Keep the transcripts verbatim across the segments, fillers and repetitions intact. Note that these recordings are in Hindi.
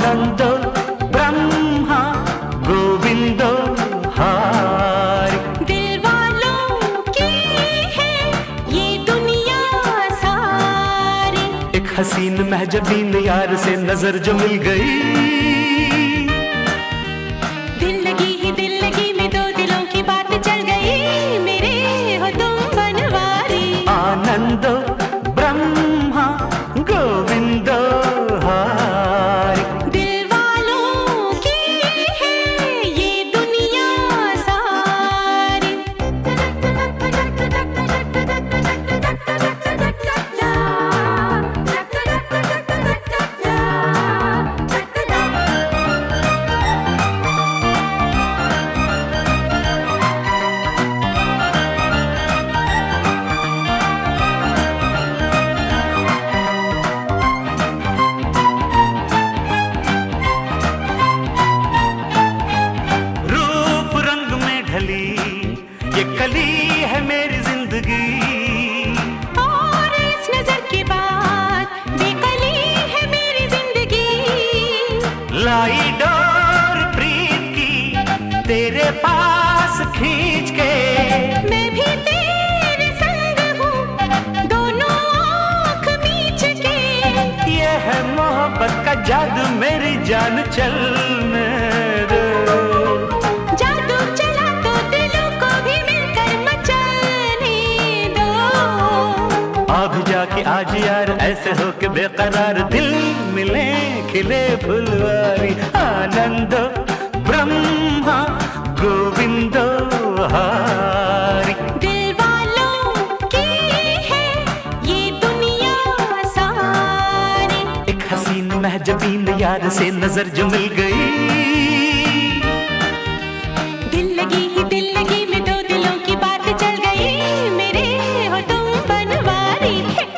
आनंदो ब्रह्मा गोविंदो हारी। दिल वालों की है ये दुनिया सारी। एक हसीन महजबीन यार से नजर जो मिल गई, दिल लगी ही दिल लगी में दो दिलों की बात चल गई, मेरे हो तुम बनवारी। आनंदो ब्रह्मा गोविंदो हारी। दिल वालों की है ये दुनिया सारी। ये कली है मेरी जिंदगी, और इस नजर के बाद बेकली है मेरी जिंदगी। लाई डोर प्रीत की तेरे पास खींच के, मैं भी तेरे संग हूँ दोनों आँख मीच के। ये है मोहब्बत का जादू मेरी जान, चलने दो। अब जाके आज यार ऐसे हो के बेकरार दिल मिले खिले फुलवारी। आनंदो ब्रह्मा गोविंदो हारी। दिल वालों की है ये दुनिया सारी। एक हसीन महजबीन यार से नजर जो मिल गई, दिल लगी ही दिल लगी में दो दिलों की बात चल गई, मेरे हो तुम बनवारी।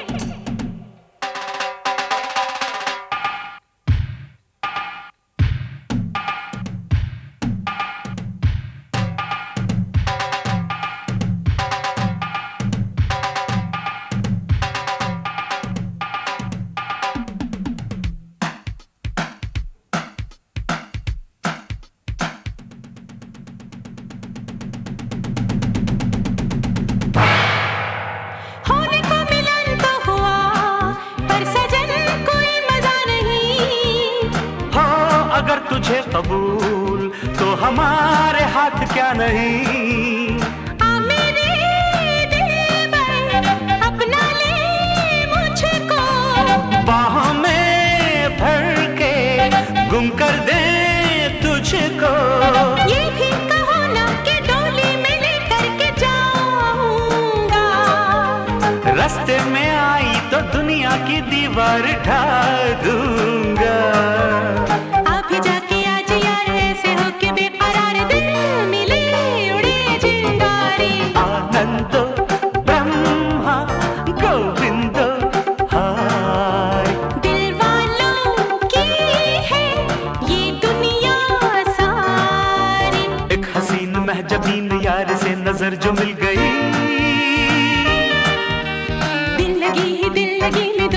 अगर तुझे कबूल तो हमारे हाथ क्या नहीं। आ मेरे दिलबर अपना ले मुझको, बाहों में भर के गुम कर दे तुझको। ये भी कहो ना कि डोली में लेकर के जाऊंगा। रास्ते में आई तो दुनिया की दीवार ढा दूंगा। आनंदो ब्रह्मा गोविंदो हारी। दिल वालों की है ये दुनिया सारी। एक हसीन महजबीन यार से नजर जो मिल गई, दिल लगी ही दिल लगी में